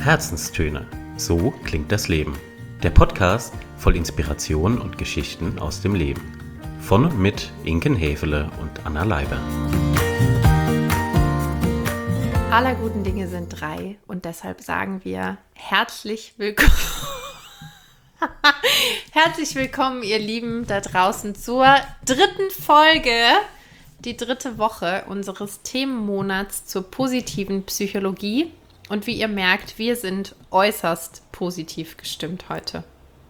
Herzenstöne. So klingt das Leben. Der Podcast voll Inspiration und Geschichten aus dem Leben. Von und mit Inken Häfele und Anna Leiber. Aller guten Dinge sind 3 und deshalb sagen wir herzlich willkommen. Herzlich willkommen, ihr Lieben da draußen, zur 3. Folge, die 3. Woche unseres Themenmonats zur positiven Psychologie. Und wie ihr merkt, wir sind äußerst positiv gestimmt heute.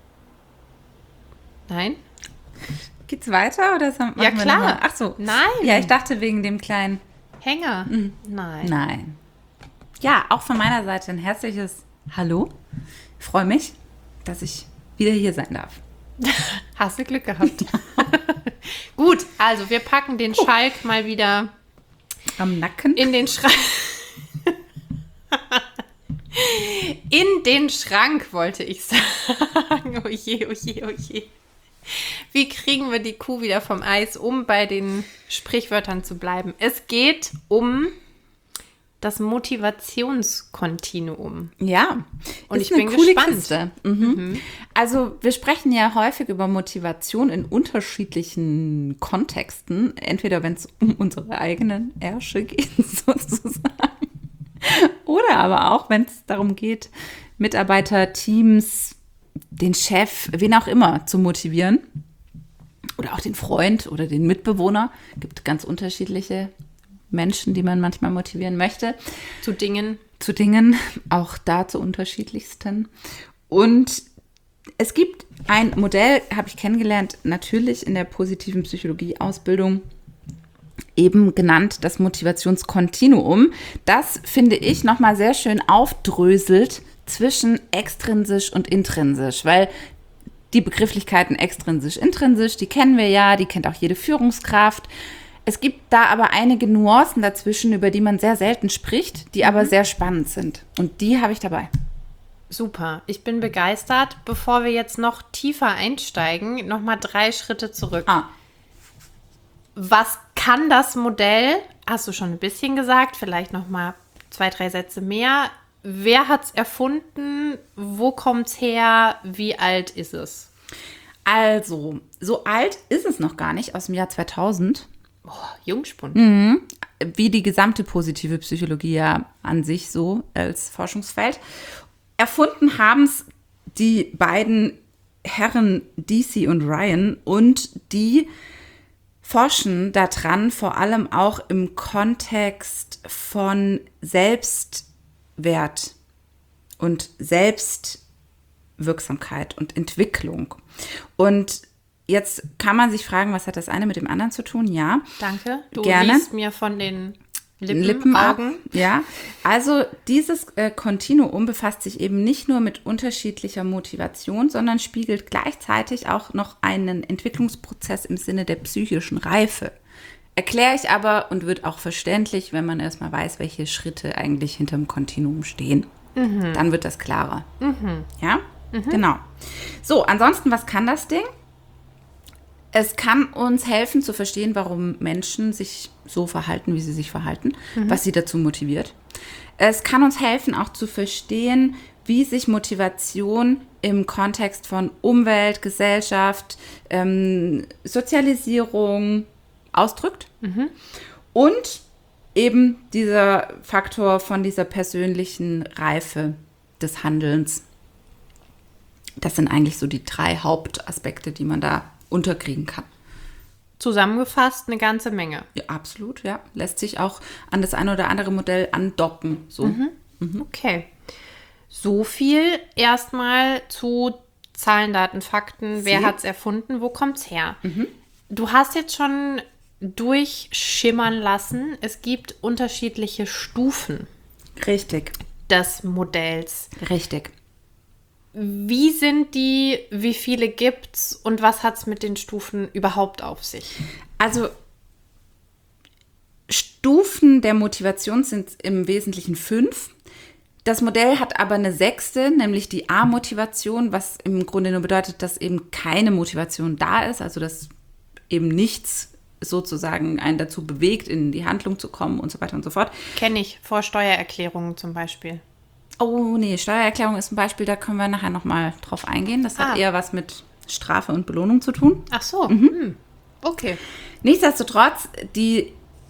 Nein? Geht's weiter oder machen Ja, wir klar. noch mal? Ach so. Nein. Ja, ich dachte wegen dem kleinen Hänger? Nein. Nein. Ja, auch von meiner Seite ein herzliches Hallo. Ich freue mich, dass ich wieder hier sein darf. Hast du Glück gehabt. Gut, also wir packen den Schalk mal wieder Am Nacken. in den Schrank. In den Schrank, wollte ich sagen. Oh je, oh je, oh je. Wie kriegen wir die Kuh wieder vom Eis, um bei den Sprichwörtern zu bleiben? Es geht um das Motivationskontinuum. Ja, Und ist ich bin eine coole gespannt. Kiste. Also wir sprechen ja häufig über Motivation in unterschiedlichen Kontexten. Entweder wenn es um unsere eigenen Ärsche geht, sozusagen. Oder aber auch, wenn es darum geht, Mitarbeiter, Teams, den Chef, wen auch immer zu motivieren. Oder auch den Freund oder den Mitbewohner. Es gibt ganz unterschiedliche Menschen, die man manchmal motivieren möchte. Zu Dingen. Zu Dingen, auch da zu unterschiedlichsten. Und es gibt ein Modell, habe ich kennengelernt, natürlich in der positiven Psychologie-Ausbildung, eben genannt das Motivationskontinuum. Das, finde ich, nochmal sehr schön aufdröselt zwischen extrinsisch und intrinsisch, weil die Begrifflichkeiten extrinsisch, intrinsisch, die kennen wir ja, die kennt auch jede Führungskraft. Es gibt da aber einige Nuancen dazwischen, über die man sehr selten spricht, die aber sehr spannend sind. Und die habe ich dabei. Super, ich bin begeistert. Bevor wir jetzt noch tiefer einsteigen, nochmal 3 Schritte zurück. Was kann das Modell? Hast du schon ein bisschen gesagt, vielleicht noch mal 2, 3 Sätze mehr. Wer hat es erfunden? Wo kommt es her? Wie alt ist es? Also, so alt ist es noch gar nicht, aus dem Jahr 2000. Oh, Jungspund. Wie die gesamte positive Psychologie ja an sich so als Forschungsfeld. Erfunden haben es die beiden Herren DC und Ryan und die forschen daran, vor allem auch im Kontext von Selbstwert und Selbstwirksamkeit und Entwicklung. Und jetzt kann man sich fragen, was hat das eine mit dem anderen zu tun? Ja. Danke. Du Gerne. liest mir von den Lippen ab. Augen. Ja, also dieses Kontinuum befasst sich eben nicht nur mit unterschiedlicher Motivation, sondern spiegelt gleichzeitig auch noch einen Entwicklungsprozess im Sinne der psychischen Reife. Erkläre ich aber und wird auch verständlich, wenn man erstmal weiß, welche Schritte eigentlich hinterm Kontinuum stehen. Dann wird das klarer. Ja, genau. So, ansonsten, was kann das Ding? Es kann uns helfen zu verstehen, warum Menschen sich so verhalten, wie sie sich verhalten, was sie dazu motiviert. Es kann uns helfen, auch zu verstehen, wie sich Motivation im Kontext von Umwelt, Gesellschaft, Sozialisierung ausdrückt. Und eben dieser Faktor von dieser persönlichen Reife des Handelns. Das sind eigentlich so die 3 Hauptaspekte, die man da unterkriegen kann. Zusammengefasst eine ganze Menge. Ja, absolut, ja. Lässt sich auch an das eine oder andere Modell andocken. So. Okay. So viel erstmal zu Zahlen, Daten, Fakten. Wer hat es erfunden? Wo kommt es her? Du hast jetzt schon durchschimmern lassen, es gibt unterschiedliche Stufen Richtig. des Modells. Richtig. Wie sind die, wie viele gibt's und was hat's mit den Stufen überhaupt auf sich? Also Stufen der Motivation sind im Wesentlichen 5. Das Modell hat aber eine 6., nämlich die A-Motivation, was im Grunde nur bedeutet, dass eben keine Motivation da ist, also dass eben nichts sozusagen einen dazu bewegt, in die Handlung zu kommen und so weiter und so fort. Kenne ich, vor Steuererklärungen zum Beispiel. Oh nee, Steuererklärung ist ein Beispiel, da können wir nachher nochmal drauf eingehen. Das hat eher was mit Strafe und Belohnung zu tun. Ach so, okay. Nichtsdestotrotz, die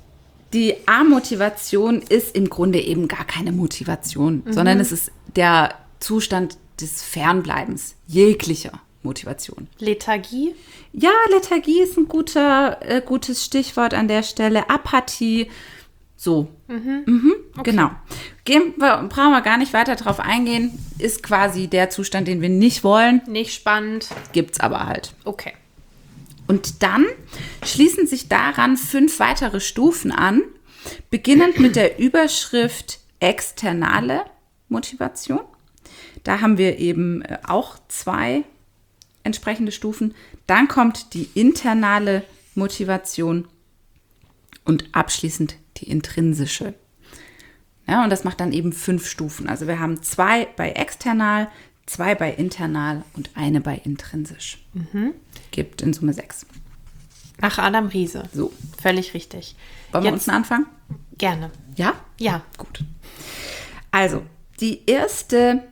Amotivation ist im Grunde eben gar keine Motivation, sondern es ist der Zustand des Fernbleibens jeglicher Motivation. Lethargie? Ja, Lethargie ist ein gutes Stichwort an der Stelle. Apathie, so. Okay. Genau. Brauchen wir gar nicht weiter drauf eingehen. Ist quasi der Zustand, den wir nicht wollen. Nicht spannend. Gibt's aber halt. Okay. Und dann schließen sich daran 5 weitere Stufen an, beginnend mit der Überschrift externe Motivation. Da haben wir eben auch 2 entsprechende Stufen. Dann kommt die internale Motivation und abschließend die intrinsische. Ja, und das macht dann eben 5 Stufen. Also wir haben 2 bei external, 2 bei internal und 1 bei intrinsisch. Gibt in Summe 6. Nach Adam Riese. So. Völlig richtig. Wollen wir unten anfangen? Gerne. Ja? Ja. Gut. Also, die erste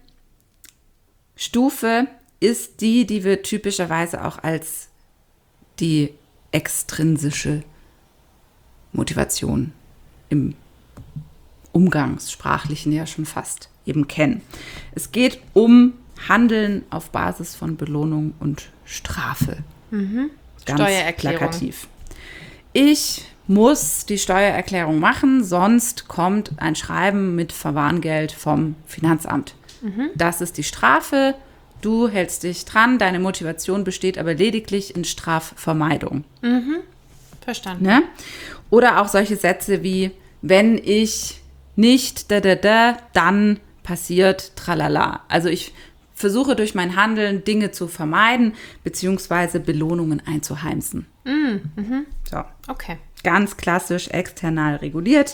Stufe ist die wir typischerweise auch als die extrinsische Motivation im Umgangssprachlichen ja schon fast eben kennen. Es geht um Handeln auf Basis von Belohnung und Strafe. Ganz Steuererklärung. plakativ. Ich muss die Steuererklärung machen, sonst kommt ein Schreiben mit Verwarngeld vom Finanzamt. Das ist die Strafe. Du hältst dich dran, deine Motivation besteht aber lediglich in Strafvermeidung. Verstanden. Ne? Oder auch solche Sätze wie, wenn ich nicht dann passiert tralala. Also ich versuche durch mein Handeln Dinge zu vermeiden, beziehungsweise Belohnungen einzuheimsen. So. Okay. Ganz klassisch external reguliert.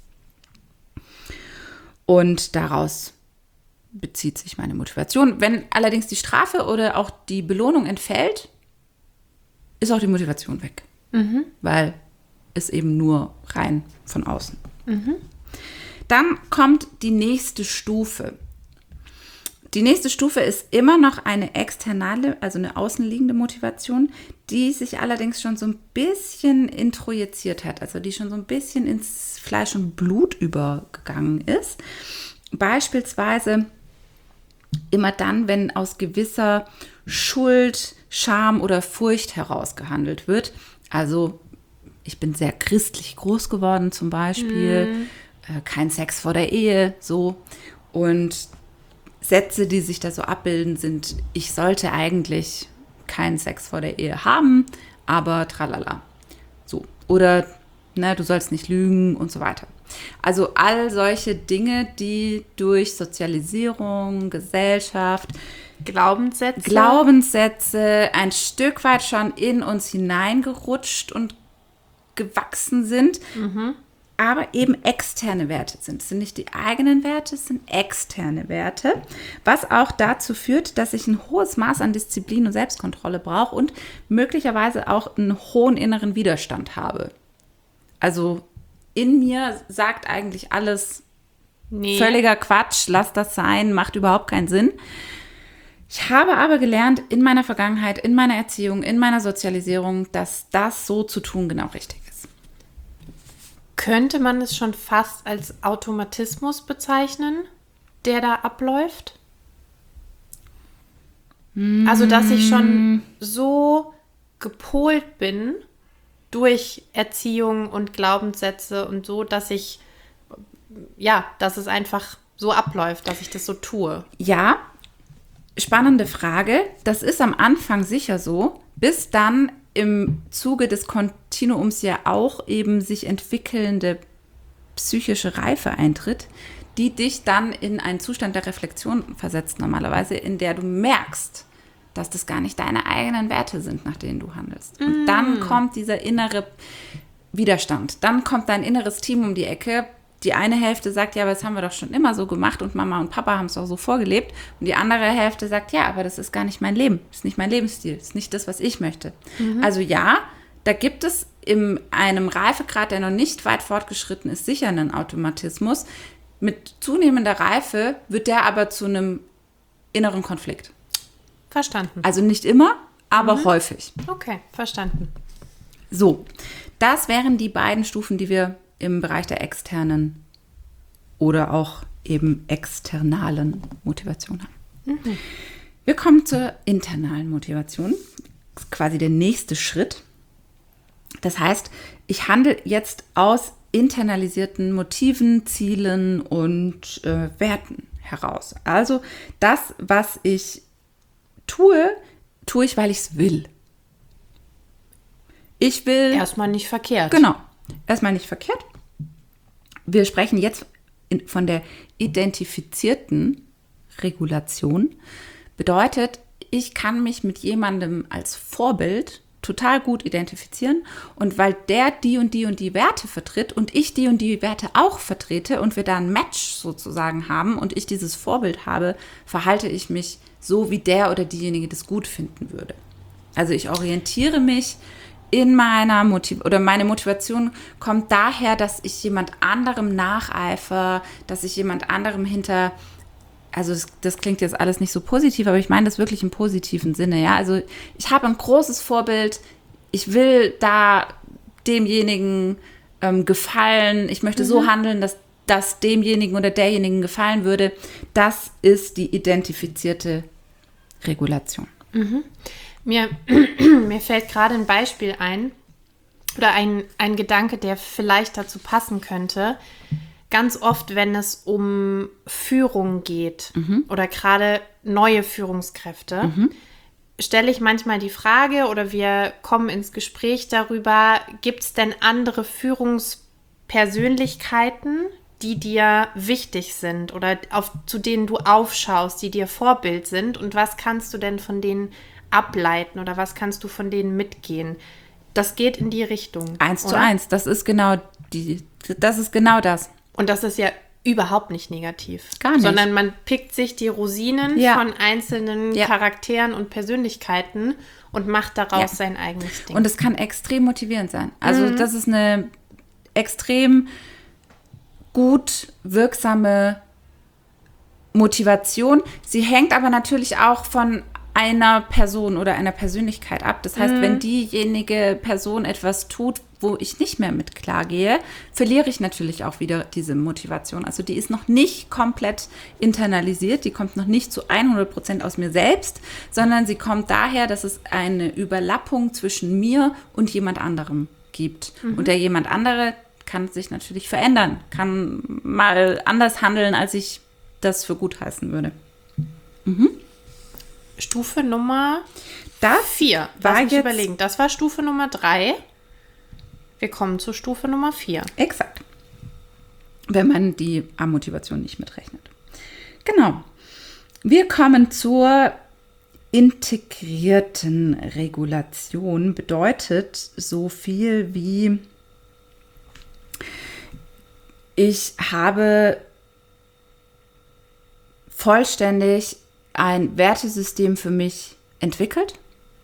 Und daraus bezieht sich meine Motivation. Wenn allerdings die Strafe oder auch die Belohnung entfällt, ist auch die Motivation weg. Weil es eben nur rein von außen. Dann kommt die nächste Stufe. Die nächste Stufe ist immer noch eine externe, also eine außenliegende Motivation, die sich allerdings schon so ein bisschen introjiziert hat, also die schon so ein bisschen ins Fleisch und Blut übergegangen ist. Beispielsweise immer dann, wenn aus gewisser Schuld, Scham oder Furcht heraus gehandelt wird. Also ich bin sehr christlich groß geworden zum Beispiel, kein Sex vor der Ehe, so. Und Sätze, die sich da so abbilden, sind, ich sollte eigentlich keinen Sex vor der Ehe haben, aber tralala. So. Oder, ne, du sollst nicht lügen und so weiter. Also all solche Dinge, die durch Sozialisierung, Gesellschaft, Glaubenssätze ein Stück weit schon in uns hineingerutscht und gewachsen sind, aber eben externe Werte sind. Es sind nicht die eigenen Werte, es sind externe Werte, was auch dazu führt, dass ich ein hohes Maß an Disziplin und Selbstkontrolle brauche und möglicherweise auch einen hohen inneren Widerstand habe. Also in mir sagt eigentlich alles, völliger Quatsch, lass das sein, macht überhaupt keinen Sinn. Ich habe aber gelernt in meiner Vergangenheit, in meiner Erziehung, in meiner Sozialisierung, dass das so zu tun genau richtig ist. Könnte man es schon fast als Automatismus bezeichnen, der da abläuft? Also, dass ich schon so gepolt bin durch Erziehung und Glaubenssätze und so, dass es einfach so abläuft, dass ich das so tue. Ja, spannende Frage. Das ist am Anfang sicher so, bis dann im Zuge des Kontinuums ja auch eben sich entwickelnde psychische Reife eintritt, die dich dann in einen Zustand der Reflexion versetzt normalerweise, in der du merkst, dass das gar nicht deine eigenen Werte sind, nach denen du handelst. Und dann kommt dieser innere Widerstand. Dann kommt dein inneres Team um die Ecke. Die eine Hälfte sagt, ja, aber das haben wir doch schon immer so gemacht und Mama und Papa haben es auch so vorgelebt. Und die andere Hälfte sagt, ja, aber das ist gar nicht mein Leben. Das ist nicht mein Lebensstil. Das ist nicht das, was ich möchte. Also ja, da gibt es in einem Reifegrad, der noch nicht weit fortgeschritten ist, sicher einen Automatismus. mit zunehmender Reife wird der aber zu einem inneren Konflikt. Verstanden. Also nicht immer, aber häufig. Okay, verstanden. So, das wären die beiden Stufen, die wir im Bereich der externen oder auch eben externalen Motivation haben. Wir kommen zur internalen Motivation. Das ist quasi der nächste Schritt. Das heißt, ich handle jetzt aus internalisierten Motiven, Zielen und Werten heraus. Also das, was ich tue ich, weil ich es will. Ich will... Erstmal nicht verkehrt. Genau, erstmal nicht verkehrt. Wir sprechen jetzt von der identifizierten Regulation. Bedeutet, ich kann mich mit jemandem als Vorbild total gut identifizieren und weil der die und die und die Werte vertritt und ich die und die Werte auch vertrete und wir da ein Match sozusagen haben und ich dieses Vorbild habe, verhalte ich mich so, wie der oder diejenige das gut finden würde. Also ich orientiere mich in meiner meine Motivation kommt daher, dass ich jemand anderem nacheifere, dass ich jemand anderem also das klingt jetzt alles nicht so positiv, aber ich meine das wirklich im positiven Sinne, ja. Also ich habe ein großes Vorbild, ich will da demjenigen gefallen, ich möchte so handeln, dass das demjenigen oder derjenigen gefallen würde. Das ist die identifizierte Regulation. Mir fällt gerade ein Beispiel ein oder ein Gedanke, der vielleicht dazu passen könnte. Ganz oft, wenn es um Führung geht oder gerade neue Führungskräfte, stelle ich manchmal die Frage oder wir kommen ins Gespräch darüber, gibt es denn andere Führungspersönlichkeiten, die dir wichtig sind oder zu denen du aufschaust, die dir Vorbild sind und was kannst du denn von denen ableiten oder was kannst du von denen mitgehen? Das geht in die Richtung. 1:1, das ist genau das. Und das ist ja überhaupt nicht negativ. Gar nicht. Sondern man pickt sich die Rosinen von einzelnen Charakteren und Persönlichkeiten und macht daraus sein eigenes Ding. Und es kann extrem motivierend sein. Also das ist eine extrem gut wirksame Motivation. Sie hängt aber natürlich auch von einer Person oder einer Persönlichkeit ab. Das heißt, wenn diejenige Person etwas tut, wo ich nicht mehr mit klargehe, verliere ich natürlich auch wieder diese Motivation. Also die ist noch nicht komplett internalisiert, die kommt noch nicht zu 100% aus mir selbst, sondern sie kommt daher, dass es eine Überlappung zwischen mir und jemand anderem gibt. Und der jemand andere kann sich natürlich verändern, kann mal anders handeln, als ich das für gut heißen würde. Stufe Nummer 4. war Lass mich jetzt- überlegen. Das war Stufe Nummer 3. Wir kommen zur Stufe Nummer 4. Exakt. Wenn man die Motivation nicht mitrechnet. Genau. Wir kommen zur integrierten Regulation. Bedeutet so viel wie ich habe vollständig ein Wertesystem für mich entwickelt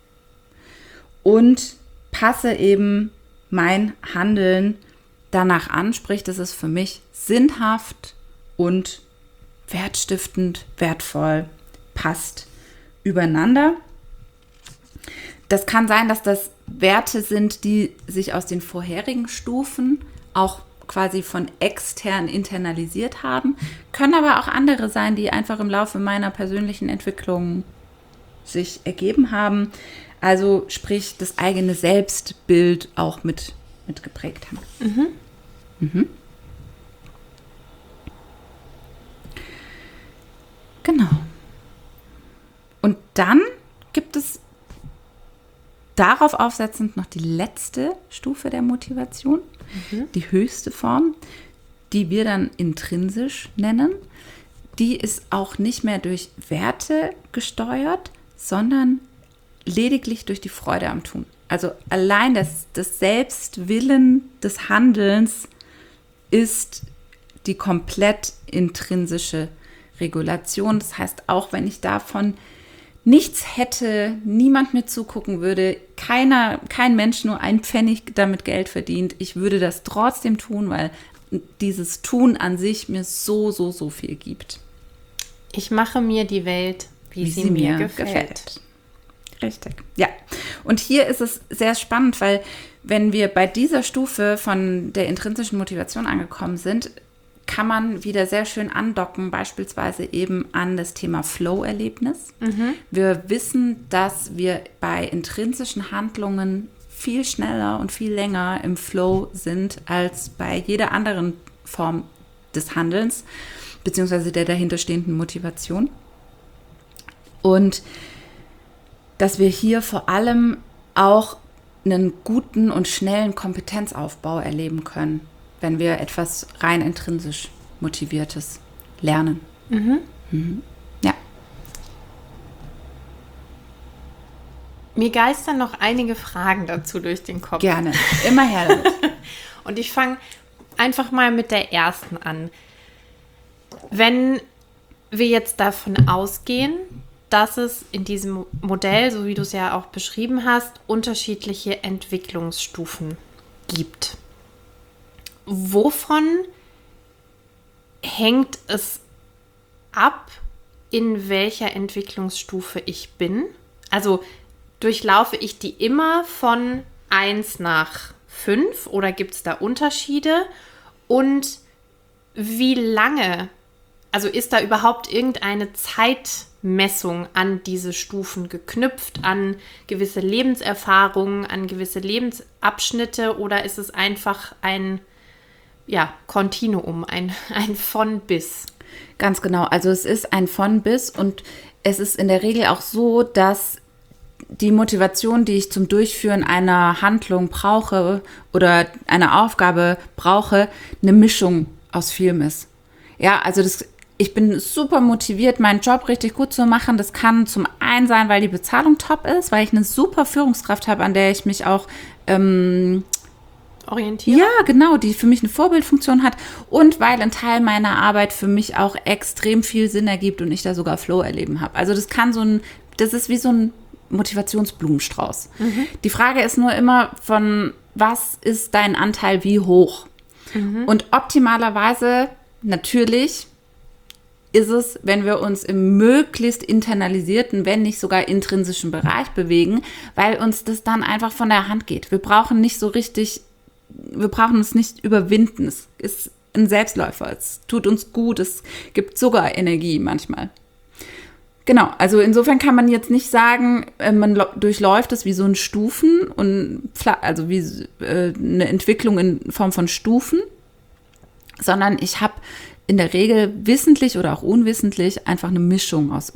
und passe eben mein Handeln danach an, sprich, das ist für mich sinnhaft und wertstiftend, wertvoll, passt übereinander. Das kann sein, dass das Werte sind, die sich aus den vorherigen Stufen auch quasi von extern internalisiert haben, können aber auch andere sein, die einfach im Laufe meiner persönlichen Entwicklung sich ergeben haben. Also sprich, das eigene Selbstbild auch mit geprägt haben. Genau. Und dann gibt es darauf aufsetzend noch die letzte Stufe der Motivation, die höchste Form, die wir dann intrinsisch nennen. Die ist auch nicht mehr durch Werte gesteuert, sondern lediglich durch die Freude am Tun. Also allein das Selbstwillen des Handelns ist die komplett intrinsische Regulation. Das heißt, auch wenn ich davon nichts hätte, niemand mir zugucken würde, kein Mensch nur einen Pfennig damit Geld verdient, ich würde das trotzdem tun, weil dieses Tun an sich mir so, so, so viel gibt. Ich mache mir die Welt, wie sie mir gefällt. Richtig, ja. Und hier ist es sehr spannend, weil wenn wir bei dieser Stufe von der intrinsischen Motivation angekommen sind, kann man wieder sehr schön andocken, beispielsweise eben an das Thema Flow-Erlebnis. Wir wissen, dass wir bei intrinsischen Handlungen viel schneller und viel länger im Flow sind als bei jeder anderen Form des Handelns, beziehungsweise der dahinterstehenden Motivation. Und dass wir hier vor allem auch einen guten und schnellen Kompetenzaufbau erleben können, wenn wir etwas rein intrinsisch Motiviertes lernen. Ja. Mir geistern noch einige Fragen dazu durch den Kopf. Gerne, immer her damit. Und ich fange einfach mal mit der ersten an. Wenn wir jetzt davon ausgehen, dass es in diesem Modell, so wie du es ja auch beschrieben hast, unterschiedliche Entwicklungsstufen gibt. Wovon hängt es ab, in welcher Entwicklungsstufe ich bin? Also durchlaufe ich die immer von 1 nach 5 oder gibt es da Unterschiede? Und wie lange, also ist da überhaupt irgendeine Zeitmessung an diese Stufen geknüpft, an gewisse Lebenserfahrungen, an gewisse Lebensabschnitte, oder ist es einfach ein Kontinuum, ein von bis? Ganz genau, also es ist ein von bis und es ist in der Regel auch so, dass die Motivation, die ich zum Durchführen einer Handlung brauche oder einer Aufgabe brauche, eine Mischung aus vielem ist. Ja, also ich bin super motiviert, meinen Job richtig gut zu machen. Das kann zum einen sein, weil die Bezahlung top ist, weil ich eine super Führungskraft habe, an der ich mich auch orientiere. Ja, genau, die für mich eine Vorbildfunktion hat und weil ein Teil meiner Arbeit für mich auch extrem viel Sinn ergibt und ich da sogar Flow erleben habe. Also das ist wie so ein Motivationsblumenstrauß. Die Frage ist nur immer, von was ist dein Anteil wie hoch? Und optimalerweise natürlich ist es, wenn wir uns im möglichst internalisierten, wenn nicht sogar intrinsischen Bereich bewegen, weil uns das dann einfach von der Hand geht. Wir brauchen es nicht überwinden. Es ist ein Selbstläufer. Es tut uns gut. Es gibt sogar Energie manchmal. Genau, also insofern kann man jetzt nicht sagen, man durchläuft es wie so ein Stufen und also wie eine Entwicklung in Form von Stufen, sondern ich habe in der Regel wissentlich oder auch unwissentlich einfach eine Mischung aus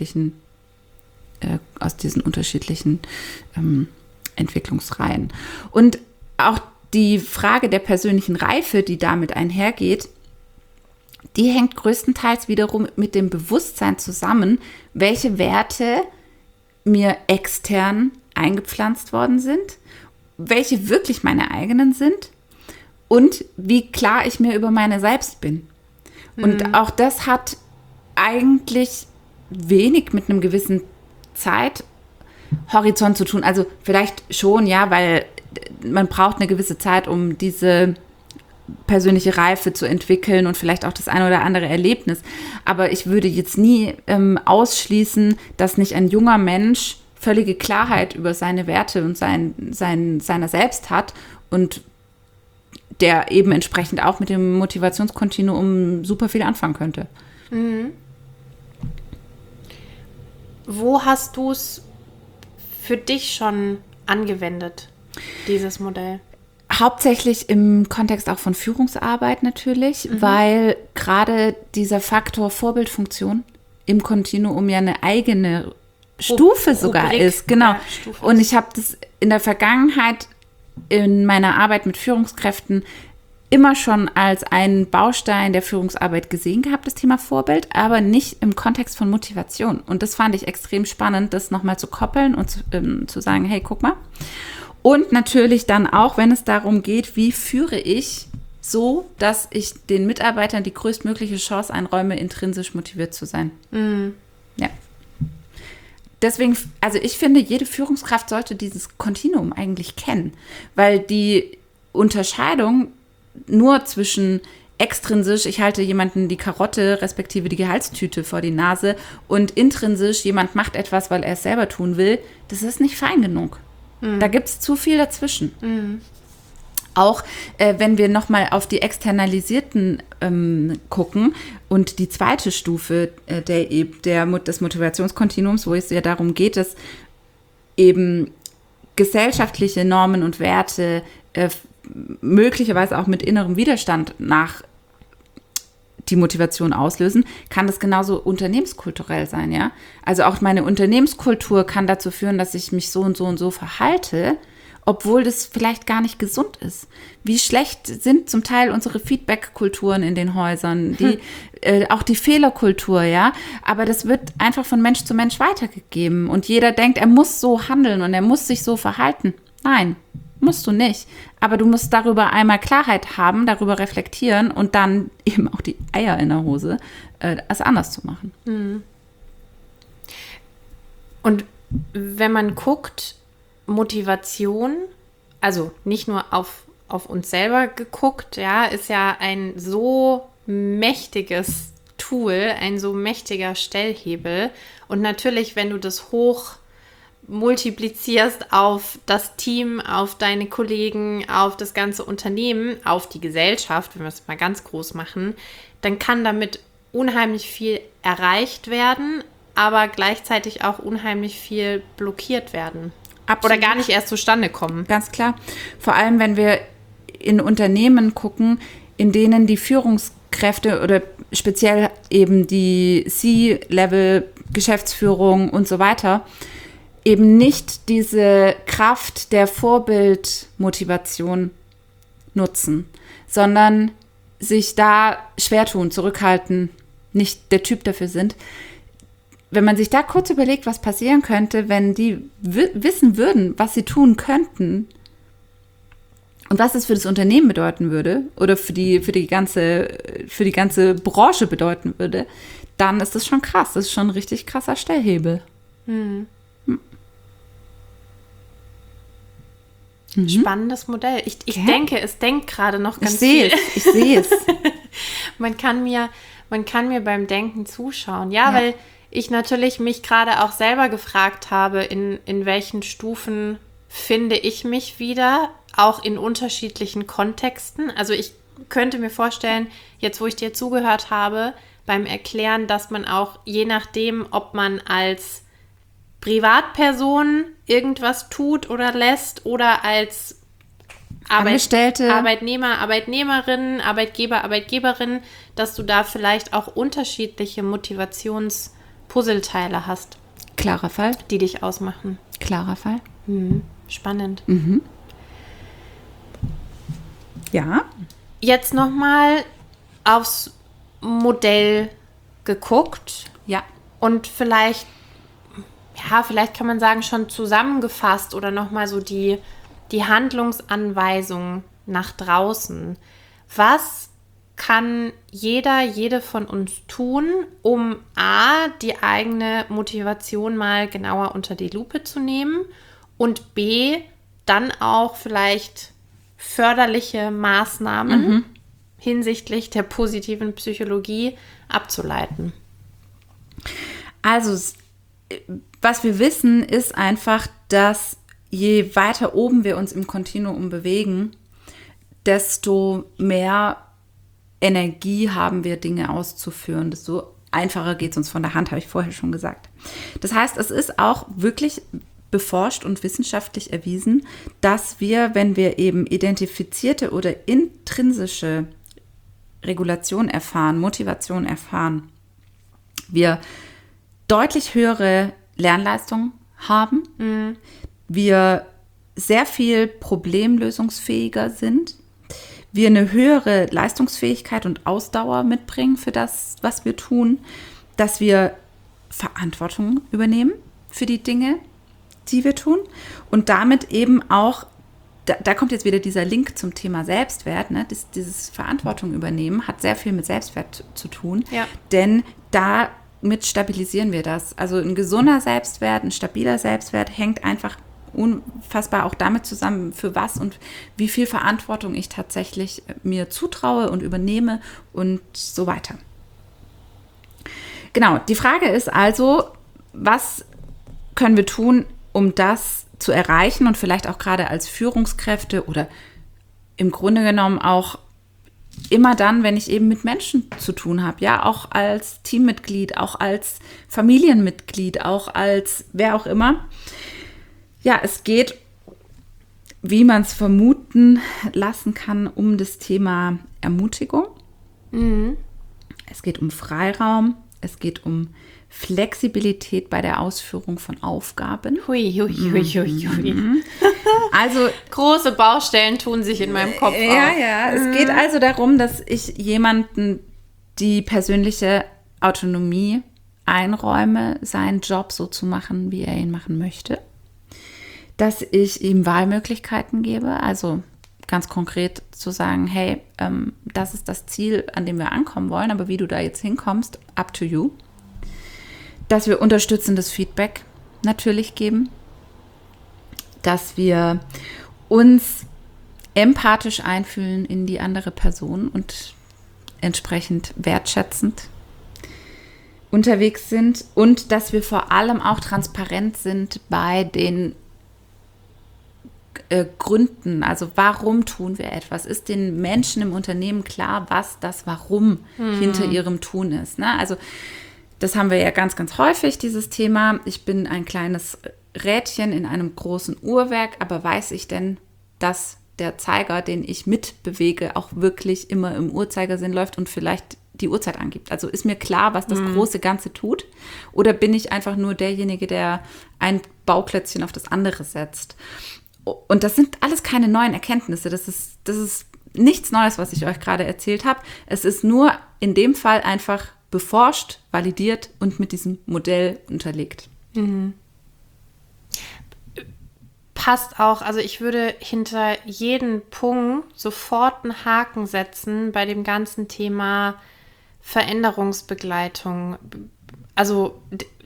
diesen unterschiedlichen Entwicklungsreihen. Und auch die Frage der persönlichen Reife, die damit einhergeht, die hängt größtenteils wiederum mit dem Bewusstsein zusammen, welche Werte mir extern eingepflanzt worden sind, welche wirklich meine eigenen sind und wie klar ich mir über meine selbst bin. Und auch das hat eigentlich wenig mit einem gewissen Zeithorizont zu tun. Also vielleicht schon, ja, weil man braucht eine gewisse Zeit, um diese persönliche Reife zu entwickeln und vielleicht auch das eine oder andere Erlebnis. Aber ich würde jetzt nie ausschließen, dass nicht ein junger Mensch völlige Klarheit über seine Werte und seiner selbst hat und der eben entsprechend auch mit dem Motivationskontinuum super viel anfangen könnte. Wo hast du es für dich schon angewendet, dieses Modell? Hauptsächlich im Kontext auch von Führungsarbeit natürlich, weil gerade dieser Faktor Vorbildfunktion im Kontinuum ja eine eigene Stufe sogar Rubrik, ist. Genau. Ja, Stufe. Und ich habe das in der Vergangenheit in meiner Arbeit mit Führungskräften immer schon als einen Baustein der Führungsarbeit gesehen gehabt, das Thema Vorbild, aber nicht im Kontext von Motivation. Und das fand ich extrem spannend, das nochmal zu koppeln und zu sagen, hey, guck mal. Und natürlich dann auch, wenn es darum geht, wie führe ich so, dass ich den Mitarbeitern die größtmögliche Chance einräume, intrinsisch motiviert zu sein. Ja. Deswegen, also ich finde, jede Führungskraft sollte dieses Kontinuum eigentlich kennen, weil die Unterscheidung nur zwischen extrinsisch, ich halte jemanden die Karotte respektive die Gehaltstüte vor die Nase und intrinsisch, jemand macht etwas, weil er es selber tun will, das ist nicht fein genug. Da gibt es zu viel dazwischen. Auch wenn wir nochmal auf die Externalisierten gucken und die zweite Stufe des Motivationskontinuums, wo es ja darum geht, dass eben gesellschaftliche Normen und Werte möglicherweise auch mit innerem Widerstand nach die Motivation auslösen, kann das genauso unternehmenskulturell sein, ja? Also auch meine Unternehmenskultur kann dazu führen, dass ich mich so und so und so verhalte, obwohl das vielleicht gar nicht gesund ist. Wie schlecht sind zum Teil unsere Feedback-Kulturen in den Häusern, auch die Fehlerkultur, ja? Aber das wird einfach von Mensch zu Mensch weitergegeben und jeder denkt, er muss so handeln und er muss sich so verhalten. Nein, musst du nicht. Aber du musst darüber einmal Klarheit haben, darüber reflektieren und dann eben auch die Eier in der Hose, es anders zu machen. Und wenn man guckt, Motivation, also nicht nur auf uns selber geguckt, ja, ist ja ein so mächtiges Tool, ein so mächtiger Stellhebel. Und natürlich, wenn du das hoch multiplizierst auf das Team, auf deine Kollegen, auf das ganze Unternehmen, auf die Gesellschaft, wenn wir es mal ganz groß machen, dann kann damit unheimlich viel erreicht werden, aber gleichzeitig auch unheimlich viel blockiert werden. Absolut. Oder gar nicht erst zustande kommen. Ganz klar. Vor allem, wenn wir in Unternehmen gucken, in denen die Führungskräfte oder speziell eben die C-Level, Geschäftsführung und so weiter, eben nicht diese Kraft der Vorbildmotivation nutzen, sondern sich da schwer tun, zurückhalten, nicht der Typ dafür sind. Wenn man sich da kurz überlegt, was passieren könnte, wenn die wissen würden, was sie tun könnten und was es für das Unternehmen bedeuten würde oder für die ganze Branche bedeuten würde, dann ist das schon krass. Das ist schon ein richtig krasser Stellhebel. Spannendes Modell. Ich denke, es denkt gerade noch ganz viel. Ich sehe es. Man kann mir beim Denken zuschauen. Ja, weil ich natürlich mich gerade auch selber gefragt habe, in welchen Stufen finde ich mich wieder, auch in unterschiedlichen Kontexten. Also ich könnte mir vorstellen, jetzt wo ich dir zugehört habe, beim Erklären, dass man auch je nachdem, ob man als Privatperson irgendwas tut oder lässt oder als Angestellte, Arbeitnehmer, Arbeitnehmerin, Arbeitgeber, Arbeitgeberin, dass du da vielleicht auch unterschiedliche Motivationspuzzleteile hast. Klarer Fall. Die dich ausmachen. Klarer Fall. Spannend. Ja. Jetzt nochmal aufs Modell geguckt. Ja. Und vielleicht kann man sagen, schon zusammengefasst oder nochmal so die Handlungsanweisung nach draußen. Was kann jede von uns tun, um A, die eigene Motivation mal genauer unter die Lupe zu nehmen und B, dann auch vielleicht förderliche Maßnahmen hinsichtlich der positiven Psychologie abzuleiten? Also, was wir wissen, ist einfach, dass je weiter oben wir uns im Kontinuum bewegen, desto mehr Energie haben wir, Dinge auszuführen. Desto einfacher geht es uns von der Hand, habe ich vorher schon gesagt. Das heißt, es ist auch wirklich beforscht und wissenschaftlich erwiesen, dass wir, wenn wir eben identifizierte oder intrinsische Regulation erfahren, Motivation erfahren, wir deutlich höhere Lernleistung haben, wir sehr viel problemlösungsfähiger sind, wir eine höhere Leistungsfähigkeit und Ausdauer mitbringen für das, was wir tun, dass wir Verantwortung übernehmen für die Dinge, die wir tun und damit eben auch, da kommt jetzt wieder dieser Link zum Thema Selbstwert, ne? Dieses Verantwortung übernehmen hat sehr viel mit Selbstwert zu tun, denn damit stabilisieren wir das. Also ein gesunder Selbstwert, ein stabiler Selbstwert hängt einfach unfassbar auch damit zusammen, für was und wie viel Verantwortung ich tatsächlich mir zutraue und übernehme und so weiter. Genau, die Frage ist also, was können wir tun, um das zu erreichen und vielleicht auch gerade als Führungskräfte oder im Grunde genommen auch immer dann, wenn ich eben mit Menschen zu tun habe, ja, auch als Teammitglied, auch als Familienmitglied, auch als wer auch immer. Ja, es geht, wie man es vermuten lassen kann, um das Thema Ermutigung. Es geht um Freiraum, es geht um Flexibilität bei der Ausführung von Aufgaben. Hui. Also große Baustellen tun sich in meinem Kopf auf. Ja, es geht also darum, dass ich jemanden die persönliche Autonomie einräume, seinen Job so zu machen, wie er ihn machen möchte. Dass ich ihm Wahlmöglichkeiten gebe, also ganz konkret zu sagen, hey, das ist das Ziel, an dem wir ankommen wollen, aber wie du da jetzt hinkommst, up to you. Dass wir unterstützendes Feedback natürlich geben, dass wir uns empathisch einfühlen in die andere Person und entsprechend wertschätzend unterwegs sind und dass wir vor allem auch transparent sind bei den Gründen, also warum tun wir etwas? Ist den Menschen im Unternehmen klar, was das Warum hinter ihrem Tun ist? Ne? Also das haben wir ja ganz, ganz häufig, dieses Thema. Ich bin ein kleines Rädchen in einem großen Uhrwerk, aber weiß ich denn, dass der Zeiger, den ich mitbewege, auch wirklich immer im Uhrzeigersinn läuft und vielleicht die Uhrzeit angibt? Also ist mir klar, was das große Ganze tut? Oder bin ich einfach nur derjenige, der ein Bauklötzchen auf das andere setzt? Und das sind alles keine neuen Erkenntnisse. Das ist nichts Neues, was ich euch gerade erzählt habe. Es ist nur in dem Fall einfach beforscht, validiert und mit diesem Modell unterlegt. Passt auch. Also ich würde hinter jeden Punkt sofort einen Haken setzen bei dem ganzen Thema Veränderungsbegleitung. Also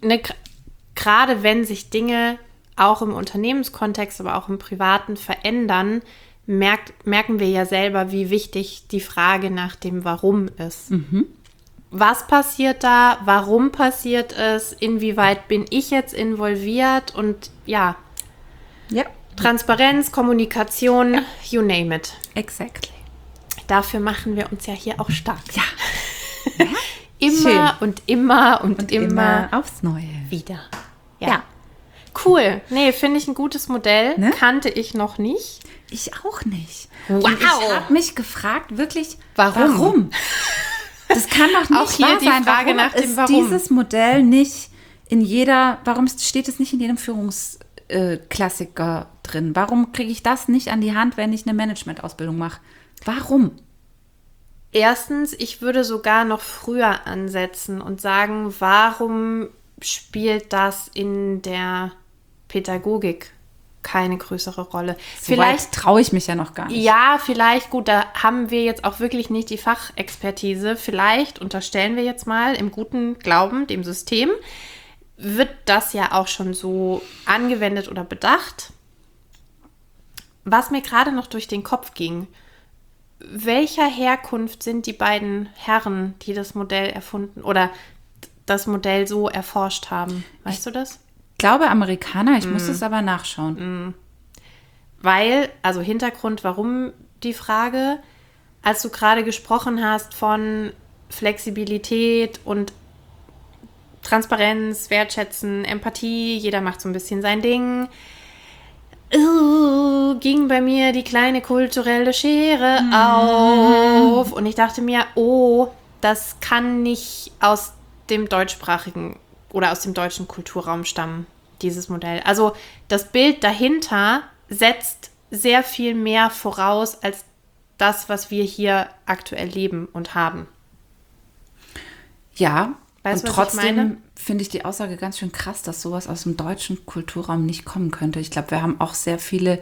gerade wenn sich Dinge auch im Unternehmenskontext, aber auch im Privaten verändern, merken wir ja selber, wie wichtig die Frage nach dem Warum ist. Was passiert da? Warum passiert es? Inwieweit bin ich jetzt involviert? Und ja, Transparenz, Kommunikation, you name it. Exactly. Dafür machen wir uns ja hier auch stark. Ja. Immer Schön. und immer und immer aufs Neue. wieder. Ja. Cool. Nee, finde ich ein gutes Modell. Ne? Kannte ich noch nicht. Ich auch nicht. Wow. Und ich habe mich gefragt, wirklich, Warum? Das kann doch nicht Auch hier wahr die sein. Frage Warum nach dem ist Warum. dieses Modell nicht warum steht es nicht in jedem Führungsklassiker drin? Warum kriege ich das nicht an die Hand, wenn ich eine Managementausbildung mache? Warum? Erstens, ich würde sogar noch früher ansetzen und sagen, warum spielt das in der Pädagogik keine größere Rolle? Vielleicht traue ich mich ja noch gar nicht. Ja, vielleicht, gut, da haben wir jetzt auch wirklich nicht die Fachexpertise. Vielleicht unterstellen wir jetzt mal im guten Glauben dem System, wird das ja auch schon so angewendet oder bedacht. Was mir gerade noch durch den Kopf ging, welcher Herkunft sind die beiden Herren, die das Modell erfunden oder das Modell so erforscht haben? Weißt du das? Ich glaube Amerikaner, ich muss es aber nachschauen. Weil, also Hintergrund, warum die Frage, als du gerade gesprochen hast von Flexibilität und Transparenz, Wertschätzen, Empathie, jeder macht so ein bisschen sein Ding, ging bei mir die kleine kulturelle Schere auf und ich dachte mir, das kann nicht aus dem deutschsprachigen oder aus dem deutschen Kulturraum stammen, dieses Modell. Also das Bild dahinter setzt sehr viel mehr voraus als das, was wir hier aktuell leben und haben. Ja, Weißt und du, was ich meine? trotzdem finde ich die Aussage ganz schön krass, dass sowas aus dem deutschen Kulturraum nicht kommen könnte. Ich glaube, wir haben auch sehr viele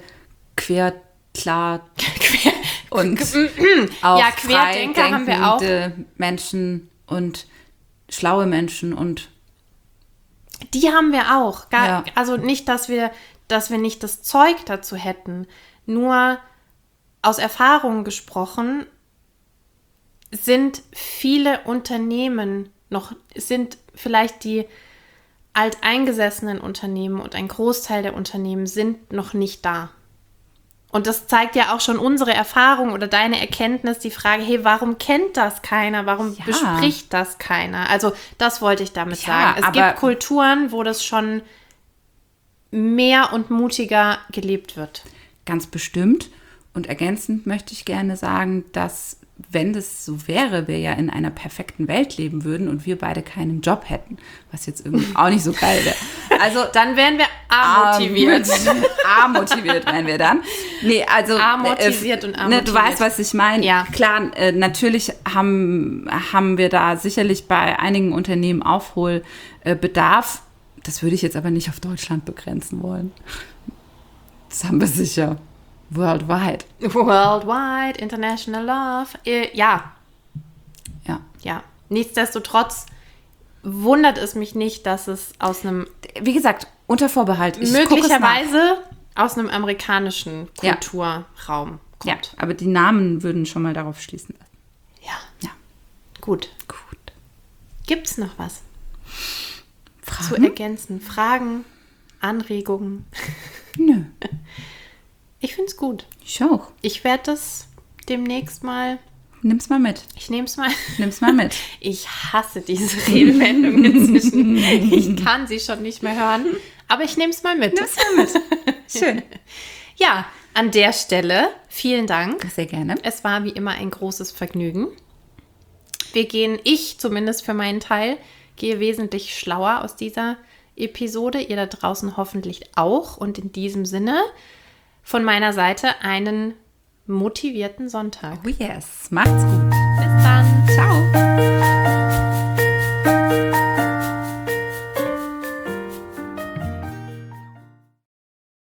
und auch ja, Querdenker haben wir auch. Menschen und schlaue Menschen und Die haben wir auch. Ja. Also nicht, dass wir dass wir nicht das Zeug dazu hätten. Nur aus Erfahrung gesprochen sind viele Unternehmen sind vielleicht die alteingesessenen Unternehmen und ein Großteil der Unternehmen sind noch nicht da. Und das zeigt ja auch schon unsere Erfahrung oder deine Erkenntnis, die Frage, hey, warum kennt das keiner? Warum bespricht das keiner? Also das wollte ich damit sagen. Es gibt Kulturen, wo das schon mehr und mutiger gelebt wird. Ganz bestimmt. Und ergänzend möchte ich gerne sagen, dass, wenn das so wäre, wir ja in einer perfekten Welt leben würden und wir beide keinen Job hätten, was jetzt irgendwie auch nicht so geil wäre. Also dann wären wir A-motiviert. A-motiviert wären wir dann. Nee, also A-motiviert und A-motiviert. Du weißt, was ich meine. Ja. Klar, natürlich haben wir da sicherlich bei einigen Unternehmen Aufholbedarf. Das würde ich jetzt aber nicht auf Deutschland begrenzen wollen. Das haben wir sicher. Worldwide. Worldwide, international love. Ja. Nichtsdestotrotz wundert es mich nicht, dass es aus einem... Wie gesagt, unter Vorbehalt. Möglicherweise aus einem amerikanischen Kulturraum kommt. Ja, aber die Namen würden schon mal darauf schließen lassen. Ja. Gut. Gibt's noch was Fragen? zu ergänzen? Fragen, Anregungen? Nö. Ich finde es gut. Ich auch. Ich werde das demnächst mal... Nimm's mal mit. Ich nehme es mal. Nimm's mal mit. Ich hasse diese Redewendung inzwischen. Ich kann sie schon nicht mehr hören. Aber ich nehme es mal mit. Nimm's mal mit. Schön. Ja, an der Stelle vielen Dank. Sehr gerne. Es war wie immer ein großes Vergnügen. Ich zumindest für meinen Teil, gehe wesentlich schlauer aus dieser Episode. Ihr da draußen hoffentlich auch. Und in diesem Sinne von meiner Seite einen motivierten Sonntag. Oh yes. Macht's gut. Bis dann. Ciao.